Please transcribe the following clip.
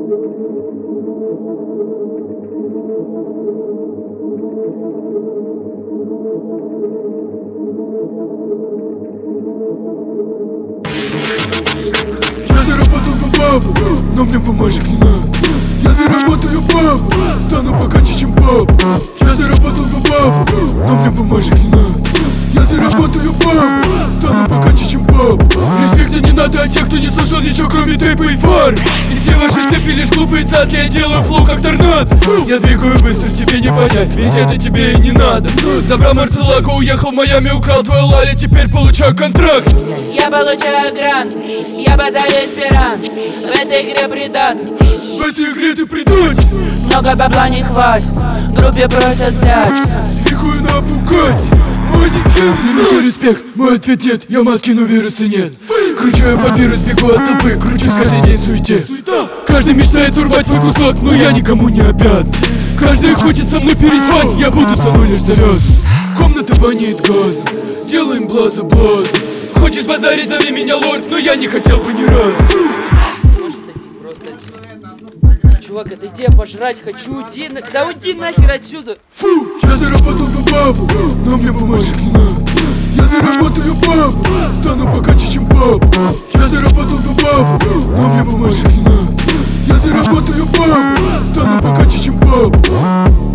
Я заработал на бабу, но мне бумажек не надо. Я заработаю бабу, стану богаче, чем бабу. Я заработал на бабу, но мне бумажек не надо. Я заработаю бабу, стану богаче, чем бабу. Респекта не надо от тех, кто не слышал ничего, кроме тейпа и фар. И все ваши степи лишь глупые цаски, я делаю флоу как торнадо. Я двигаю быстро, тебе не понять, ведь это тебе и не надо. Забрал Марселаку, уехал в Майами, украл твою лали, теперь получаю контракт. Я получаю грант, я базарю эсперант. В этой игре предатель, в этой игре ты предатель. много бабла не хватит, группе просят взять. Двигаю на Бугатти, манекен. Мне нужен респект, мой ответ нет, я маски, но вируса нет. Кручу я папирус, бегу от толпы, кручусь каждый день в суете. Каждый мечтает урвать свой кусок, но я никому не обязан. Каждый хочет со мной переспать, я буду со мной лишь завязан. Комната воняет газом, делаем блаза блаза. Хочешь базарить, зови меня лорд, но я не хотел бы ни разу. Может идти, просто отсюда. Чувак, отойди, я пожрать хочу, уйди, да уйди нахер отсюда. Фу, я заработал на бабу, но мне бумажек не надо. Я заработаю бабу, стану богаче, чем бабу. Я заработал на бабу, но мне бумажек не надо. Я заработаю бабу, стану богаче, чем бабу.